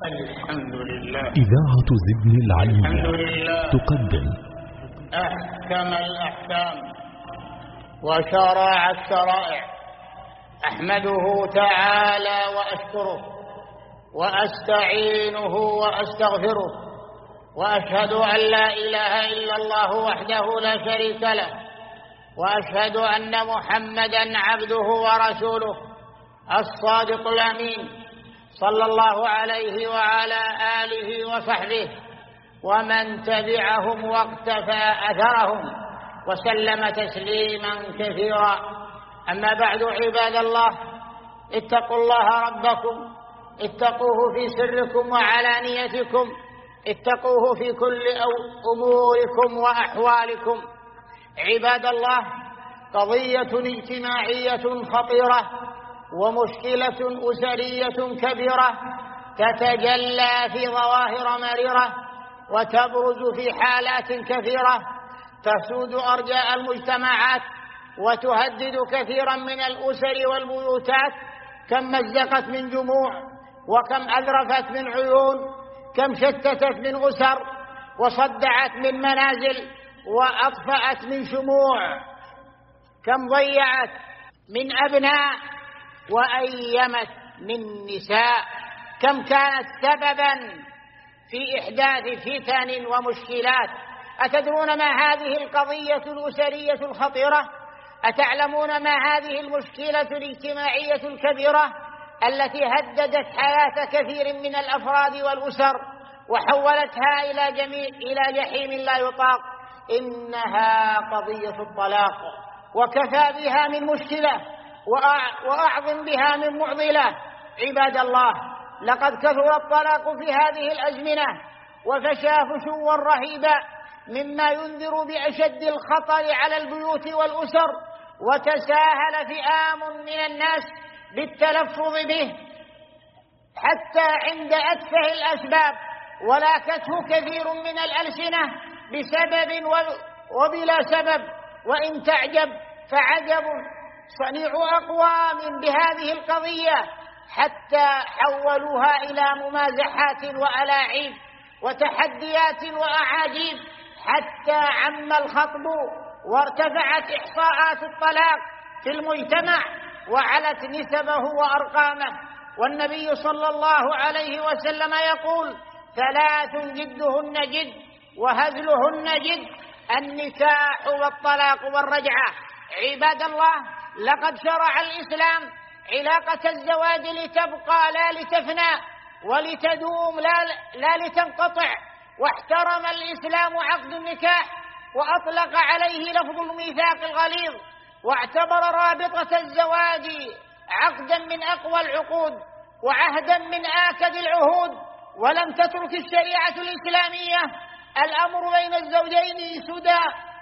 الحمد لله. إذاعة زبن العلمية الحمد لله تقدم أحكم الأحكام وشرع الشرائع. أحمده تعالى وأشكره وأستعينه وأستغفره، وأشهد أن لا إله إلا الله وحده لا شريك له، وأشهد أن محمدًا عبده ورسوله الصادق الأمين، صلى الله عليه وعلى آله وصحبه ومن تبعهم واقتفى أثرهم وسلم تسليما كثيرا. أما بعد، عباد الله، اتقوا الله ربكم، اتقوه في سركم وعلانيتكم، اتقوه في كل أموركم وأحوالكم. عباد الله، قضية اجتماعية خطيرة ومشكلة أسرية كبيرة تتجلى في ظواهر مريرة وتبرز في حالات كثيرة تسود أرجاء المجتمعات وتهدد كثيرا من الأسر والبيوتات. كم مزقت من جموع، وكم أذرفت من عيون، كم شتتت من أسر، وصدعت من منازل، وأطفأت من شموع، كم ضيعت من أبناء وأيمت من نساء، كم كانت سببا في إحداث فتن ومشكلات. أتدرون ما هذه القضية الأسرية الخطيرة؟ أتعلمون ما هذه المشكلة الاجتماعية الكبيرة التي هددت حياة كثير من الأفراد والأسر وحولتها إلى جحيم لا يطاق؟ إنها قضية الطلاق، وكفى بها من مشكلة وأعظم بها من معضلة. عباد الله، لقد كثر الطلاق في هذه الأزمنة وفشى فشوا رهيبا مما ينذر بأشد الخطر على البيوت والأسر، وتساهل فئام من الناس بالتلفظ به حتى عند أتفه الأسباب، ولاكته كثير من الألسنة بسبب وبلا سبب. وإن تعجب فعجب صنيع أقوام بهذه القضية حتى حولوها إلى ممازحات وألاعيب وتحديات وأعاجيب، حتى عم الخطب وارتفعت إحصاءات الطلاق في المجتمع وعلت نسبه وأرقامه. والنبي صلى الله عليه وسلم يقول: 3 جدهن جد وهزلهن جد: النكاح والطلاق والرجعة. عباد الله، لقد شرع الإسلام علاقة الزواج لتبقى لا لتفنى، ولتدوم لا لتنقطع. واحترم الإسلام عقد النكاح وأطلق عليه لفظ الميثاق الغليظ، واعتبر رابطة الزواج عقدا من أقوى العقود وعهدا من آكد العهود. ولم تترك الشريعة الإسلامية الأمر بين الزوجين سدى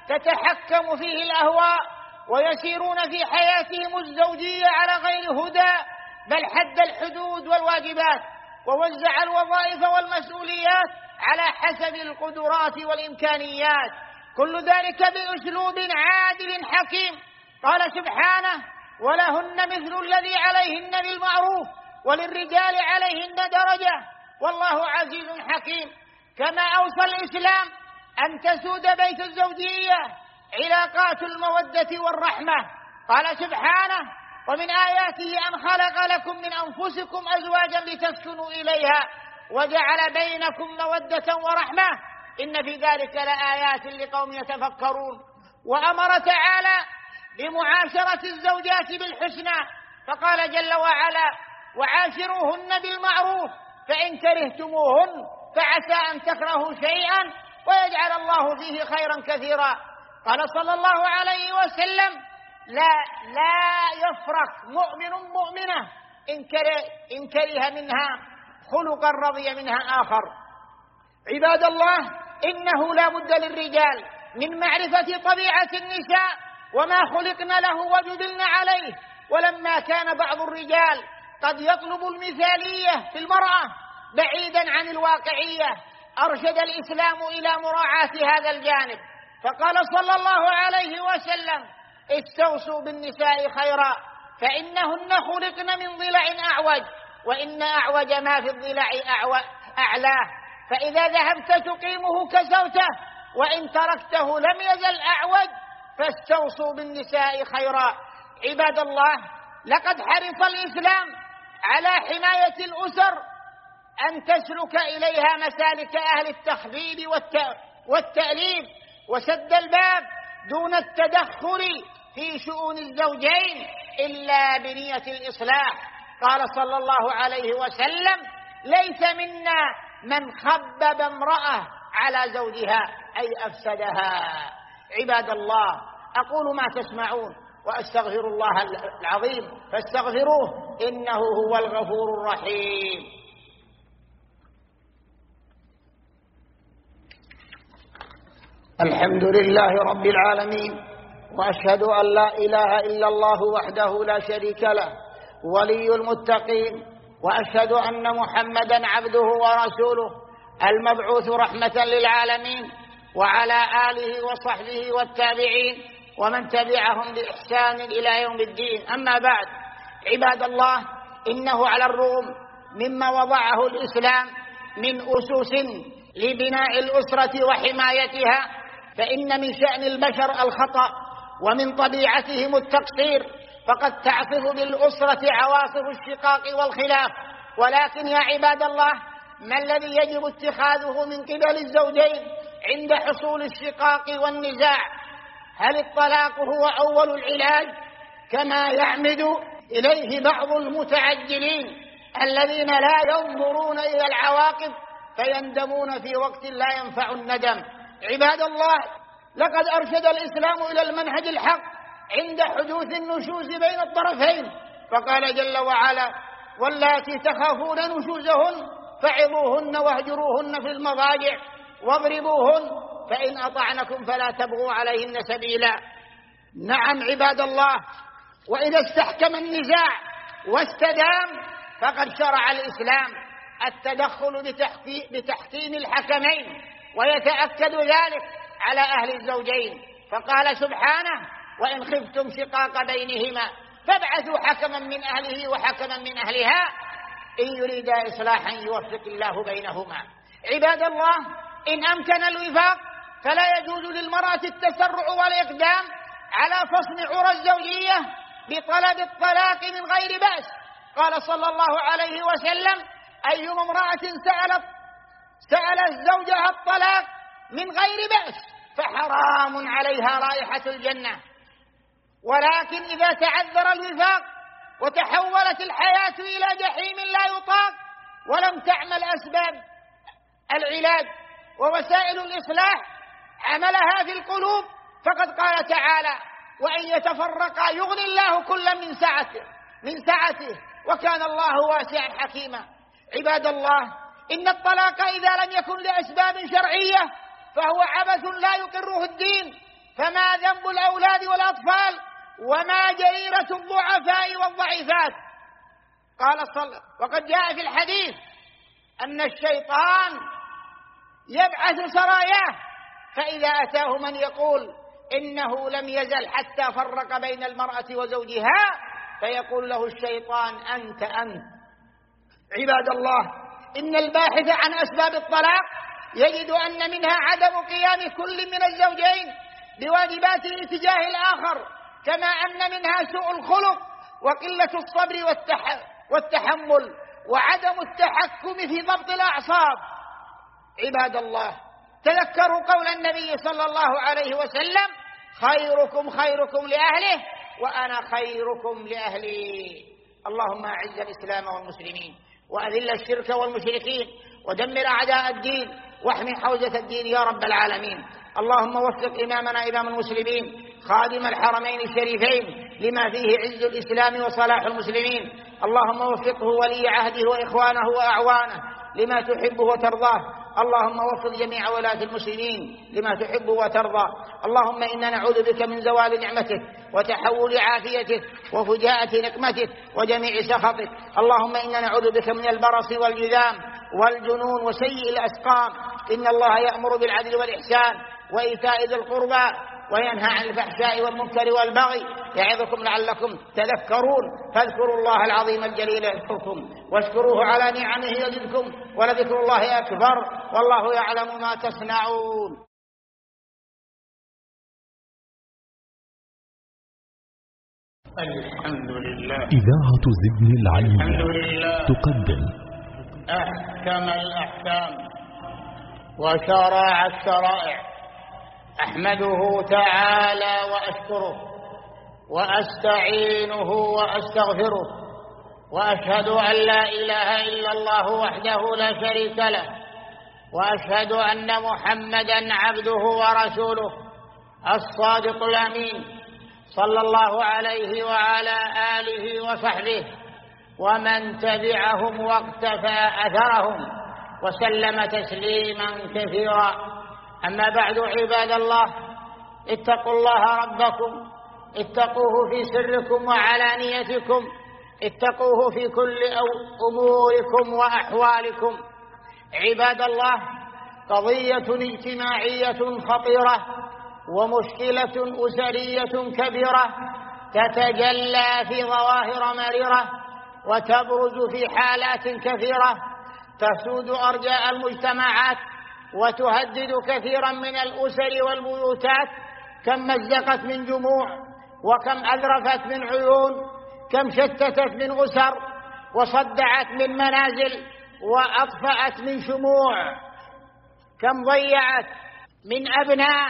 تتحكم فيه الأهواء ويسيرون في حياتهم الزوجية على غير هدى، بل حد الحدود والواجبات ووزع الوظائف والمسؤوليات على حسب القدرات والإمكانيات، كل ذلك بأسلوب عادل حكيم. قال سبحانه: ولهن مثل الذي عليهن بالمعروف وللرجال عليهن درجة والله عزيز حكيم. كما أوصى الإسلام أن تسود بيت الزوجية علاقات المودة والرحمة. قال سبحانه: ومن آياته أن خلق لكم من أنفسكم أزواجا لتسكنوا إليها وجعل بينكم مودة ورحمة إن في ذلك لآيات لقوم يتفكرون. وأمر تعالى بمعاشرة الزوجات بالحسنى، فقال جل وعلا: وعاشروهن بالمعروف فإن كرهتموهن فعسى أن تكرهوا شيئا ويجعل الله فيه خيرا كثيرا. قال صلى الله عليه وسلم: لا يفرق مؤمن مؤمنة إن كره منها خلقا رضي منها آخر. عباد الله، إنه لا بد للرجال من معرفة طبيعة النساء وما خلقن له وجبلن عليه. ولما كان بعض الرجال قد يطلب المثالية في المرأة بعيدا عن الواقعية، أرشد الإسلام إلى مراعاة هذا الجانب، فقال صلى الله عليه وسلم: استوصوا بالنساء خيرا فإنهن خلقن من ضلع أعوج وإن أعوج ما في الضلع أعلاه، فإذا ذهبت تقيمه كسوته، وإن تركته لم يزل أعوج، فاستوصوا بالنساء خيرا. عباد الله، لقد حرص الإسلام على حماية الأسر، أن تسلك إليها مسالك أهل التخبيب والتأليف وسد الباب دون التدخل في شؤون الزوجين إلا بنية الإصلاح. قال صلى الله عليه وسلم: ليس منا من خبب امرأة على زوجها، أي أفسدها. عباد الله، أقول ما تسمعون وأستغفر الله العظيم فاستغفروه إنه هو الغفور الرحيم. الحمد لله رب العالمين، وأشهد أن لا إله إلا الله وحده لا شريك له ولي المتقين، وأشهد أن محمدا عبده ورسوله المبعوث رحمة للعالمين، وعلى آله وصحبه والتابعين ومن تبعهم بإحسان إلى يوم الدين. أما بعد، عباد الله، إنه على الرغم مما وضعه الإسلام من أسس لبناء الأسرة وحمايتها، فإن من شأن البشر الخطأ، ومن طبيعتهم التقصير، فقد تعصف بالأسرة عواصف الشقاق والخلاف. ولكن يا عباد الله، ما الذي يجب اتخاذه من قبل الزوجين عند حصول الشقاق والنزاع؟ هل الطلاق هو أول العلاج كما يعمد إليه بعض المتعجلين الذين لا ينظرون إلى العواقب فيندمون في وقت لا ينفع الندم؟ عباد الله، لقد أرشد الإسلام إلى المنهج الحق عند حدوث النشوز بين الطرفين، فقال جل وعلا: واللاتي تخافون نشوزهن فعظوهن واهجروهن في المضاجع واضربوهن، فإن أطعنكم فلا تبغوا عليهن سبيلا. نعم عباد الله، وإذا استحكم النزاع واستدام فقد شرع الإسلام التدخل بتحكيم الحكمين، ويتأكد ذلك على أهل الزوجين، فقال سبحانه: وإن خفتم شقاق بينهما فابعثوا حكما من أهله وحكما من أهلها إن يريدا إصلاحا يوفق الله بينهما. عباد الله، إن أمكن الوفاق فلا يجوز للمرأة التسرع والإقدام على فصل عرى الزوجية بطلب الطلاق من غير بأس. قال صلى الله عليه وسلم: أيما امرأة سألت زوجها الطلاق من غير بأس فحرام عليها رائحة الجنة. ولكن إذا تعذر الوفاق وتحولت الحياة إلى جحيم لا يطاق، ولم تعمل أسباب العلاج ووسائل الإصلاح عملها في القلوب، فقد قال تعالى: وإن يتفرقا يغني الله كلا من سعته وكان الله واسعا حكيما. عباد الله، إن الطلاق إذا لم يكن لأسباب شرعية فهو عبث لا يقره الدين، فما ذنب الأولاد والأطفال وما جريرة الضعفاء والضعيفات؟ وقد جاء في الحديث أن الشيطان يبعث سراياه، فإذا أتاه من يقول إنه لم يزل حتى فرق بين المرأة وزوجها فيقول له الشيطان: أنت. عباد الله، إن الباحث عن أسباب الطلاق يجد أن منها عدم قيام كل من الزوجين بواجباته تجاه الآخر، كما أن منها سوء الخلق وقلة الصبر والتحمل وعدم التحكم في ضبط الأعصاب. عباد الله، تذكروا قول النبي صلى الله عليه وسلم: خيركم خيركم لأهله وأنا خيركم لأهلي. اللهم أعز الإسلام والمسلمين، وأذل الشرك والمشركين، ودمر أعداء الدين، واحمي حوزة الدين يا رب العالمين. اللهم وفق إمامنا إمام المسلمين خادم الحرمين الشريفين لما فيه عز الإسلام وصلاح المسلمين. اللهم وفقه ولي عهده وإخوانه وأعوانه لما تحبه وترضاه. اللهم وفق جميع ولاة المسلمين لما تحب وترضى. اللهم إنا نعوذ بك من زوال نعمتك وتحول عافيتك وفجاءة نقمتك وجميع سخطك. اللهم إنا نعوذ بك من البرص والجذام والجنون وسيء الأسقام. إن الله يأمر بالعدل والإحسان وإيتاء ذي القربى وينهى عن الفحشاء والمنكر والبغي يعظكم لعلكم تذكرون. فاذكروا الله العظيم الجليل يذكركم واشكروه على نعمه يزدكم ولذكر الله أكبر والله يعلم ما تصنعون. الحمد لله. إذاعة زبن العلي الحمد لله تقدم أحكم الأحكام وشرع الشرائع. أحمده تعالى وأشكره وأستعينه وأستغفره وأشهد أن لا إله إلا الله وحده لا شريك له وأشهد أن محمدًا عبده ورسوله الصادق الأمين صلى الله عليه وعلى آله وصحبه ومن تبعهم واقتفى أثرهم وسلم تسليما كثيرا. أما بعد عباد الله، اتقوا الله ربكم، اتقوه في سركم وعلانيتكم، اتقوه في كل أموركم وأحوالكم. عباد الله، قضية اجتماعية خطيرة ومشكلة أسرية كبيرة تتجلى في ظواهر مريرة وتبرز في حالات كثيرة تسود أرجاء المجتمعات وتهدد كثيرا من الأسر والبيوتات. كم مزقت من جموع، وكم أذرفت من عيون، كم شتتت من أسر وصدعت من منازل وأطفأت من شموع، كم ضيعت من أبناء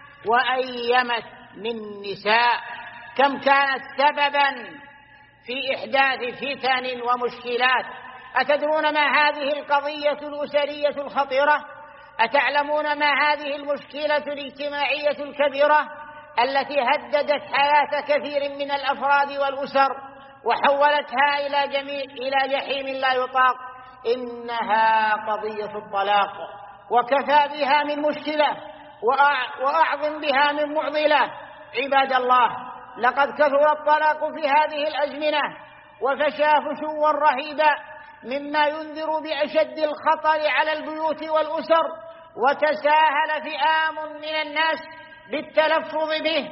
وأيمت من نساء، كم كانت سببا في إحداث فتن ومشكلات. أتدرون ما هذه القضية الأسرية الخطيرة؟ أتعلمون ما هذه المشكلة الاجتماعية الكبيرة التي هددت حياة كثير من الأفراد والأسر وحولتها إلى جحيم لا يطاق؟ إنها قضية الطلاق، وكفى بها من مشكلة وأعظم بها من معضلة. عباد الله، لقد كثر الطلاق في هذه الأزمنة وفشى فشوا رهيبا مما ينذر بأشد الخطر على البيوت والأسر، وتساهل فئام من الناس بالتلفظ به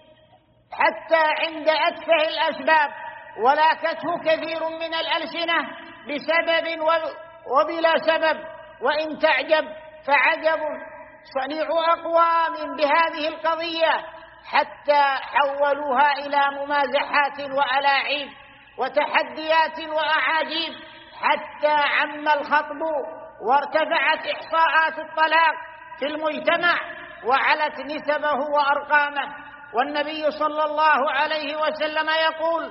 حتى عند أتفه الأسباب، ولاكته كثير من الألسنة بسبب وبلا سبب. وإن تعجب فعجب صنيع أقوام بهذه القضية حتى حولوها إلى ممازحات وألاعيب وتحديات وأعاجيب، حتى عم الخطب وارتفعت إحصاءات الطلاق في المجتمع وعلت نسبه وأرقامه. والنبي صلى الله عليه وسلم يقول: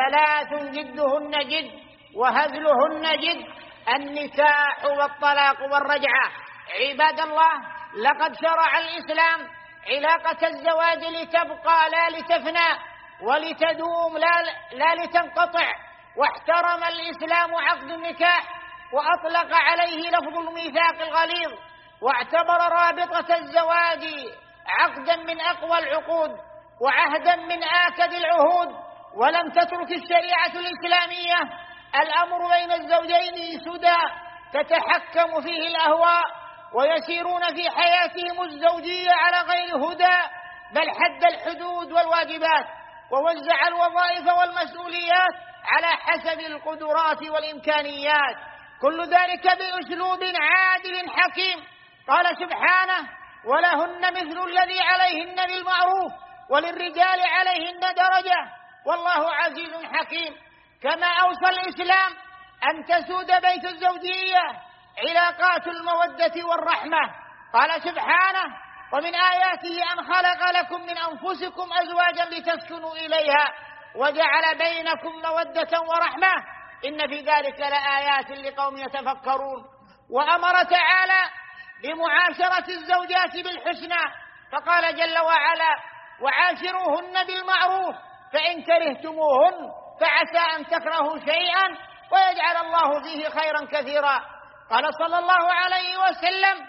3 جدهن جد وهزلهن جد، النكاح والطلاق والرجعة. عباد الله، لقد شرع الإسلام علاقة الزواج لتبقى لا لتفنى ولتدوم لا لتنقطع، واحترم الإسلام عقد النكاح وأطلق عليه لفظ الميثاق الغليظ، واعتبر رابطة الزواج عقدا من أقوى العقود وعهدا من آكد العهود. ولم تترك الشريعة الإسلامية الأمر بين الزوجين سدى تتحكم فيه الأهواء ويسيرون في حياتهم الزوجية على غير هدى، بل حد الحدود والواجبات ووزع الوظائف والمسؤوليات على حسب القدرات والإمكانيات، كل ذلك بأسلوب عادل حكيم. قال سبحانه: ولهن مثل الذي عليهن بالمعروف وللرجال عليهن درجة والله عزيز حكيم. كما أوصى الإسلام أن تسود بيت الزوجية علاقات المودة والرحمة. قال سبحانه: ومن آياته أن خلق لكم من أنفسكم أزواجا لتسكنوا إليها وجعل بينكم مودة ورحمة إن في ذلك لآيات لقوم يتفكرون. وأمر تعالى بمعاشرة الزوجات بالحسنى، فقال جل وعلا: وعاشروهن بالمعروف فإن كرهتموهن فعسى أن تكرهوا شيئا ويجعل الله فيه خيرا كثيرا. قال صلى الله عليه وسلم: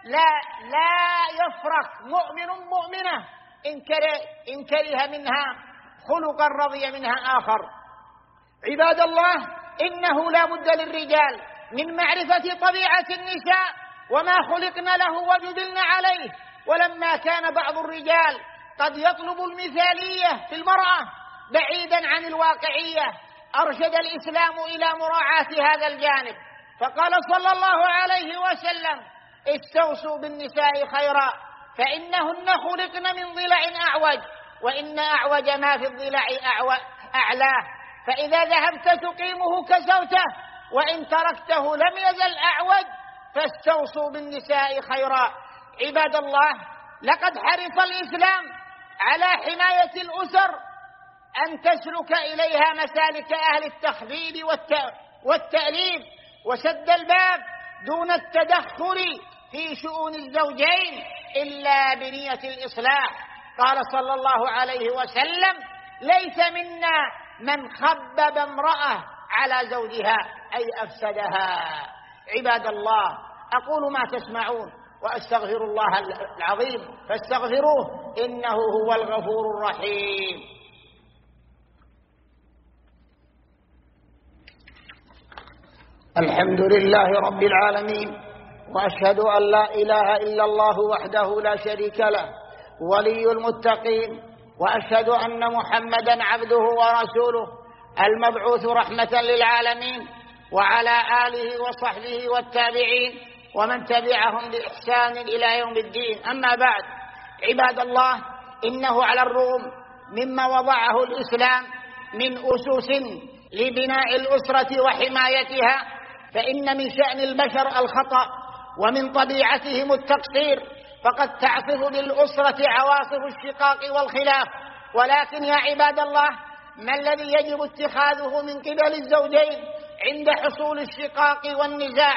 لا يفرق مؤمن مؤمنة إن كره منها خلقا رضي منها آخر. عباد الله، إنه لا بد للرجال من معرفة طبيعة النساء وما خلقن له وجبلن عليه. ولما كان بعض الرجال قد يطلب المثالية في المرأة بعيدا عن الواقعية، أرشد الإسلام إلى مراعاة هذا الجانب، فقال صلى الله عليه وسلم: استوصوا بالنساء خيرا فإنهن خلقن من ضلع أعوج، وإن أعوج ما في الضلع أعلاه، فإذا ذهبت تقيمه كسوته، وإن تركته لم يزل أعوج، فاستوصوا بالنساء خيرا. عباد الله، لقد حرص الإسلام على حماية الأسر، أن تسلك إليها مسالك أهل التخبيب والتأليف وسد الباب دون التدخل في شؤون الزوجين إلا بنية الإصلاح. قال صلى الله عليه وسلم: ليس منا من خبب امرأة على زوجها، أي أفسدها. عباد الله، أقول ما تسمعون وأستغفر الله العظيم فاستغفروه إنه هو الغفور الرحيم. الحمد لله رب العالمين، وأشهد أن لا إله إلا الله وحده لا شريك له ولي المتقين، وأشهد أن محمدا عبده ورسوله المبعوث رحمة للعالمين، وعلى آله وصحبه والتابعين ومن تبعهم بإحسان إلى يوم الدين. أما بعد، عباد الله، إنه على الرغم مما وضعه الإسلام من أسس لبناء الأسرة وحمايتها، فإن من شأن البشر الخطأ ومن طبيعتهم التقصير، فقد تعصف بالأسرة عواصف الشقاق والخلاف. ولكن يا عباد الله، ما الذي يجب اتخاذه من قبل الزوجين عند حصول الشقاق والنزاع؟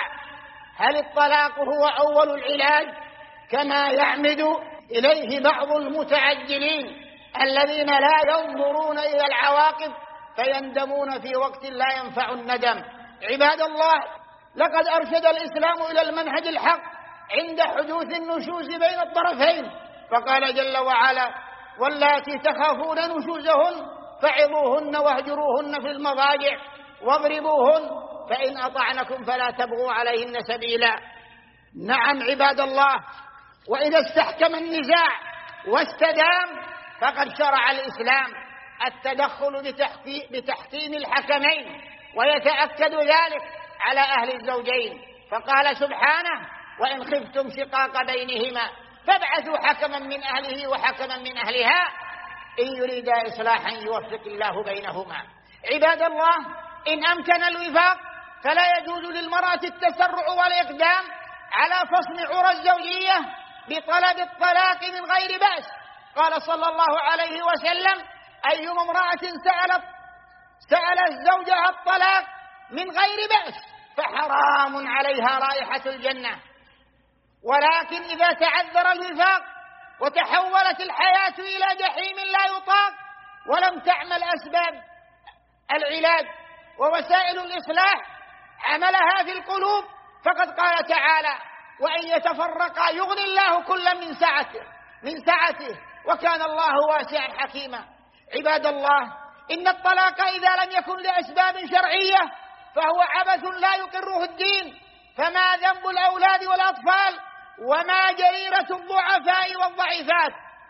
هل الطلاق هو أول العلاج كما يعمد إليه بعض المتعجلين الذين لا ينظرون إلى العواقب فيندمون في وقت لا ينفع الندم؟ عباد الله، لقد أرشد الإسلام إلى المنهج الحق عند حدوث النشوز بين الطرفين، فقال جل وعلا: واللاتي تخافون نشوزهن فعظوهن واهجروهن في المضاجع واضربوهن، فإن أطعنكم فلا تبغوا عليهن سبيلا. نعم عباد الله، وإذا استحكم النزاع واستدام فقد شرع الإسلام التدخل بتحكيم الحكمين، ويتأكد ذلك على أهل الزوجين، فقال سبحانه: وإن خفتم شقاق بينهما فابعثوا حكما من أهله وحكما من أهلها إن يريدا إصلاحا يوفق الله بينهما. عباد الله، إن أمكن الوفاق فلا يجوز للمرأة التسرع والإقدام على فصل عرى الزوجية بطلب الطلاق من غير بأس. قال صلى الله عليه وسلم: أيما امرأة سألت زوجها الطلاق من غير بأس فحرام عليها رائحة الجنة. ولكن إذا تعذر الوفاق وتحولت الحياة إلى جحيم لا يطاق ولم تعمل أسباب العلاج ووسائل الإصلاح عملها في القلوب، فقد قال تعالى: وإن يتفرقا يغني الله كلا من سعته وكان الله واسعا حكيما. عباد الله، إن الطلاق إذا لم يكن لأسباب شرعية فهو عبث لا يقره الدين، فما ذنب الأولاد والأطفال وما جريرة الضعفاء والضعيفات؟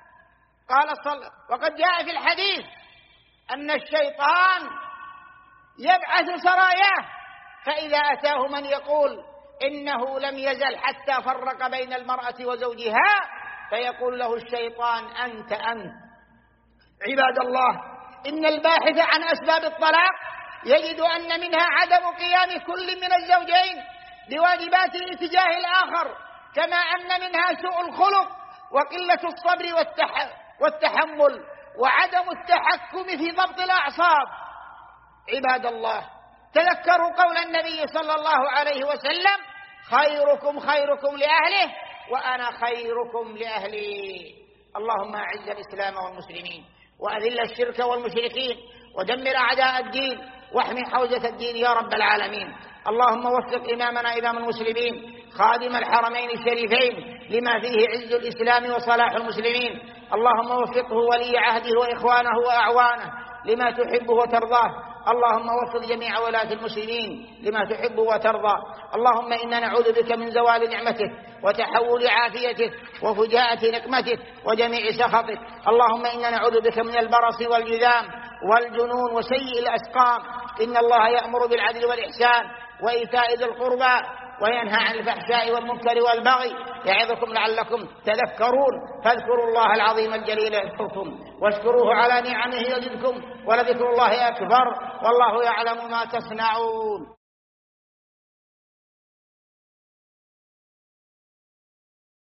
وقد جاء في الحديث أن الشيطان يبعث سراياه، فإذا أتاه من يقول إنه لم يزل حتى فرق بين المرأة وزوجها فيقول له الشيطان: أنت. عباد الله، إن الباحث عن أسباب الطلاق يجد أن منها عدم قيام كل من الزوجين بواجباته تجاه الآخر، كما أن منها سوء الخلق وقلة الصبر والتحمل وعدم التحكم في ضبط الأعصاب. عباد الله، تذكروا قول النبي صلى الله عليه وسلم: خيركم خيركم لأهله وأنا خيركم لأهلي. اللهم أعز الإسلام والمسلمين وأذل الشرك والمشركين ودمر أعداء الدين واحمي حوزة الدين يا رب العالمين. اللهم وفق إمامنا إمام المسلمين خادم الحرمين الشريفين لما فيه عز الإسلام وصلاح المسلمين. اللهم وفقه ولي عهده وإخوانه وأعوانه لما تحبه وترضاه. اللهم وفق جميع ولاة المسلمين لما تحب وترضى. اللهم إنا نعوذ بك من زوال نعمتك وتحول عافيتك وفجاءة نقمتك وجميع سخطك. اللهم إنا نعوذ بك من البرص والجذام والجنون وسيء الأسقام. إن الله يأمر بالعدل والإحسان وإيتاء ذي القربى وينهى عن الفحشاء والمنكر والبغي يعظكم لعلكم تذكرون. فاذكروا الله العظيم الجليل يذكركم واشكروه على نعمه يزدكم ولذكر الله أكبر والله يعلم ما تصنعون.